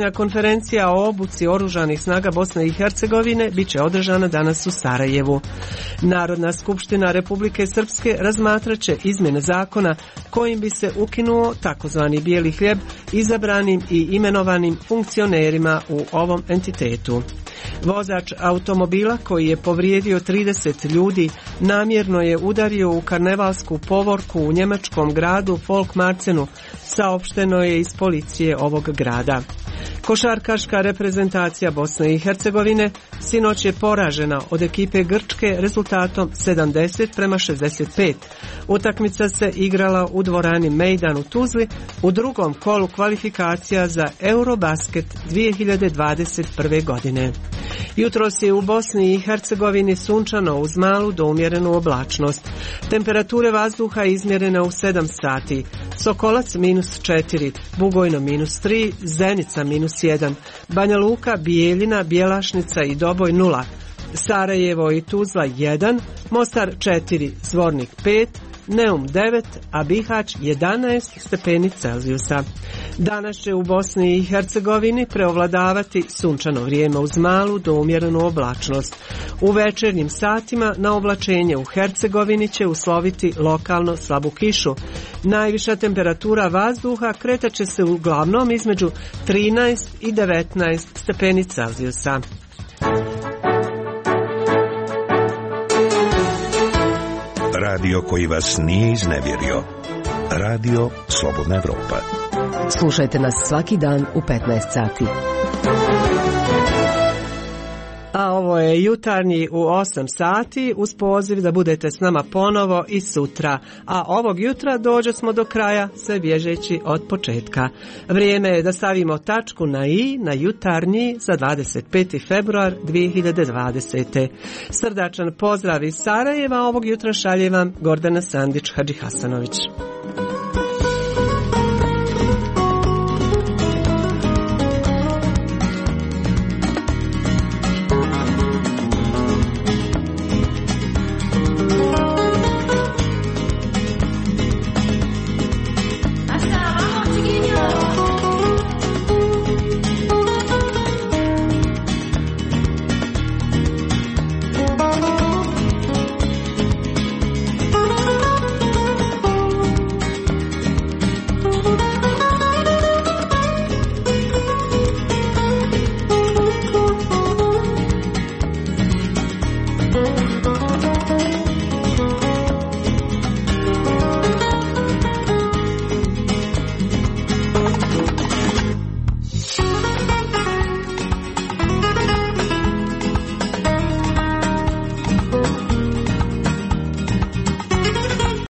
konferencija o obuci oružanih snaga Bosne i Hercegovine biće održana danas u Sarajevu. Narodna skupština Republike Srpske razmatraće izmjene zakona kojim bi se ukinuo takozvani bijeli hljeb izabranim i imenovanim funkcionerima u ovom entitetu. Vozač automobila koji je povrijedio 30 ljudi namjerno je udario u karnevalsku povorku u njemačkom gradu Volkmarcenu, saopšteno je iz policije ovog grada. Košarkaška reprezentacija Bosne i Hercegovine sinoć je poražena od ekipe Grčke rezultatom 70-65. Utakmica se igrala u dvorani Mejdan u Tuzli u drugom kolu kvalifikacija za Eurobasket 2021. godine. Jutros je u Bosni i Hercegovini sunčano uz malu do umjerenu oblačnost. Temperature vazduha izmjerene u 7 sati. Sokolac -4, Bugojno -3, Zenica -1, Banja Luka, Bijeljina, Bjelašnica i Doboj 0, Sarajevo i Tuzla 1, Mostar 4, Zvornik 5, Neum 9, a Bihać 11 stepeni Celzijusa. Danas će u Bosni i Hercegovini preovladavati sunčano vrijeme uz malu do umjerenu oblačnost. U večernjim satima na oblačenje u Hercegovini će usloviti lokalno slabu kišu. Najviša temperatura vazduha kretat će se uglavnom između 13 i 19 stepeni Celzijusa. Radio koji vas nije iznevjerio. Radio Slobodna Evropa. Slušajte nas svaki dan u 15 sati. A ovo je jutarnji u 8 sati uz poziv da budete s nama ponovo i sutra. A ovog jutra dođe smo do kraja sve bježeći od početka. Vrijeme je da stavimo tačku na i na jutarnji za 25. februar 2020. Srdačan pozdrav iz Sarajeva, ovog jutra šalje vam Gordana Sandić Hadžihasanović.